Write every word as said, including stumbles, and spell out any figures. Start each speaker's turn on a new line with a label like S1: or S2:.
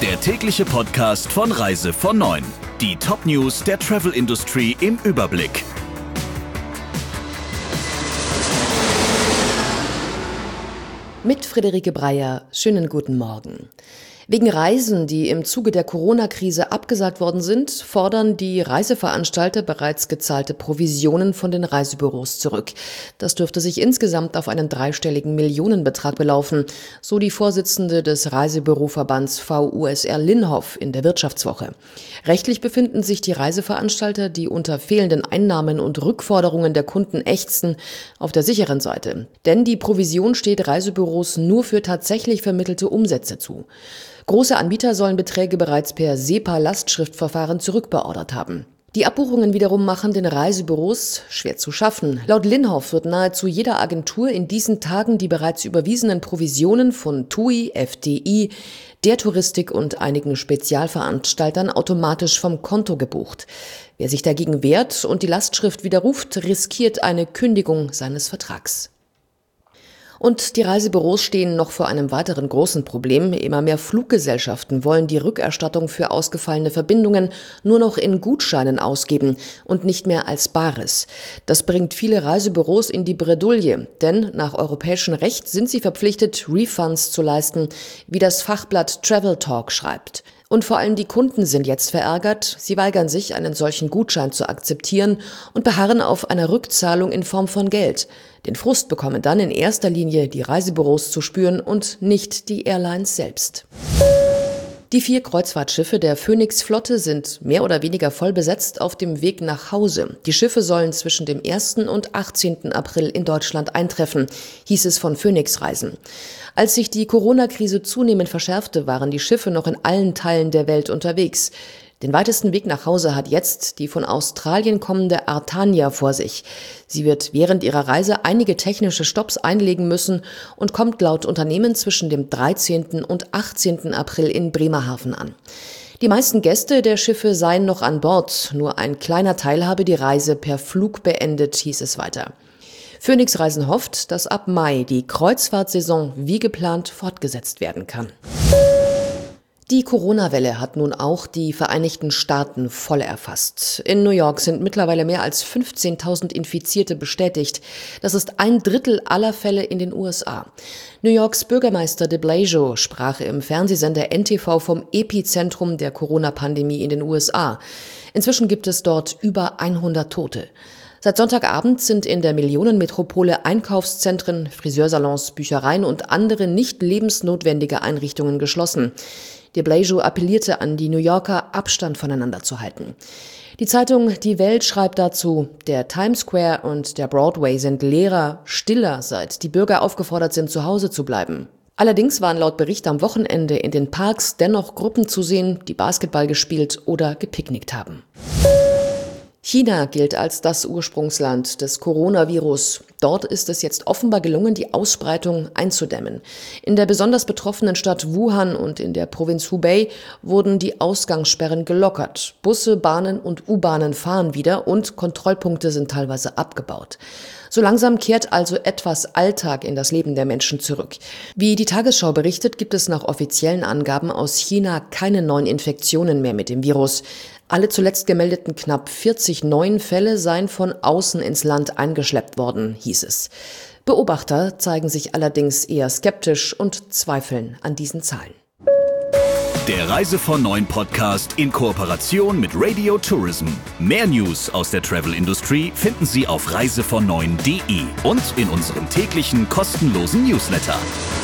S1: Der tägliche Podcast von Reise von neun. Die Top-News der Travel-Industrie im Überblick.
S2: Mit Friederike Breyer, schönen guten Morgen. Wegen Reisen, die im Zuge der Corona-Krise abgesagt worden sind, fordern die Reiseveranstalter bereits gezahlte Provisionen von den Reisebüros zurück. Das dürfte sich insgesamt auf einen dreistelligen Millionenbetrag belaufen, so die Vorsitzende des Reisebüroverbands V U S R Linhoff in der Wirtschaftswoche. Rechtlich befinden sich die Reiseveranstalter, die unter fehlenden Einnahmen und Rückforderungen der Kunden ächzen, auf der sicheren Seite. Denn die Provision steht Reisebüros nur für tatsächlich vermittelte Umsätze zu. Große Anbieter sollen Beträge bereits per SEPA-Lastschriftverfahren zurückbeordert haben. Die Abbuchungen wiederum machen den Reisebüros schwer zu schaffen. Laut Linhoff wird nahezu jeder Agentur in diesen Tagen die bereits überwiesenen Provisionen von T U I, F D I, der Touristik und einigen Spezialveranstaltern automatisch vom Konto gebucht. Wer sich dagegen wehrt und die Lastschrift widerruft, riskiert eine Kündigung seines Vertrags. Und die Reisebüros stehen noch vor einem weiteren großen Problem. Immer mehr Fluggesellschaften wollen die Rückerstattung für ausgefallene Verbindungen nur noch in Gutscheinen ausgeben und nicht mehr als Bares. Das bringt viele Reisebüros in die Bredouille, denn nach europäischem Recht sind sie verpflichtet, Refunds zu leisten, wie das Fachblatt Travel Talk schreibt. Und vor allem die Kunden sind jetzt verärgert. Sie weigern sich, einen solchen Gutschein zu akzeptieren und beharren auf einer Rückzahlung in Form von Geld. Den Frust bekommen dann in erster Linie die Reisebüros zu spüren und nicht die Airlines selbst. Die vier Kreuzfahrtschiffe der Phoenix-Flotte sind mehr oder weniger voll besetzt auf dem Weg nach Hause. Die Schiffe sollen zwischen dem ersten und achtzehnten April in Deutschland eintreffen, hieß es von Phoenix Reisen. Als sich die Corona-Krise zunehmend verschärfte, waren die Schiffe noch in allen Teilen der Welt unterwegs. Den weitesten Weg nach Hause hat jetzt die von Australien kommende Artania vor sich. Sie wird während ihrer Reise einige technische Stopps einlegen müssen und kommt laut Unternehmen zwischen dem dreizehnten und achtzehnten April in Bremerhaven an. Die meisten Gäste der Schiffe seien noch an Bord, nur ein kleiner Teil habe die Reise per Flug beendet, hieß es weiter. Phoenix Reisen hofft, dass ab Mai die Kreuzfahrtsaison wie geplant fortgesetzt werden kann. Die Corona-Welle hat nun auch die Vereinigten Staaten voll erfasst. In New York sind mittlerweile mehr als fünfzehntausend Infizierte bestätigt. Das ist ein Drittel aller Fälle in den U S A. New Yorks Bürgermeister de Blasio sprach im Fernsehsender N T V vom Epizentrum der Corona-Pandemie in den U S A. Inzwischen gibt es dort über hundert Tote. Seit Sonntagabend sind in der Millionenmetropole Einkaufszentren, Friseursalons, Büchereien und andere nicht lebensnotwendige Einrichtungen geschlossen. De Blasio appellierte an die New Yorker, Abstand voneinander zu halten. Die Zeitung Die Welt schreibt dazu, der Times Square und der Broadway sind leerer, stiller, seit die Bürger aufgefordert sind, zu Hause zu bleiben. Allerdings waren laut Bericht am Wochenende in den Parks dennoch Gruppen zu sehen, die Basketball gespielt oder gepicknickt haben. China gilt als das Ursprungsland des Coronavirus. Dort ist es jetzt offenbar gelungen, die Ausbreitung einzudämmen. In der besonders betroffenen Stadt Wuhan und in der Provinz Hubei wurden die Ausgangssperren gelockert. Busse, Bahnen und U-Bahnen fahren wieder und Kontrollpunkte sind teilweise abgebaut. So langsam kehrt also etwas Alltag in das Leben der Menschen zurück. Wie die Tagesschau berichtet, gibt es nach offiziellen Angaben aus China keine neuen Infektionen mehr mit dem Virus. Alle zuletzt gemeldeten knapp vierzig neuen Fälle seien von außen ins Land eingeschleppt worden, hieß es. Beobachter zeigen sich allerdings eher skeptisch und zweifeln an diesen Zahlen.
S1: Der Reise von neun Podcast in Kooperation mit Radio Tourism. Mehr News aus der Travel-Industrie finden Sie auf reise von neun punkt de und in unserem täglichen kostenlosen Newsletter.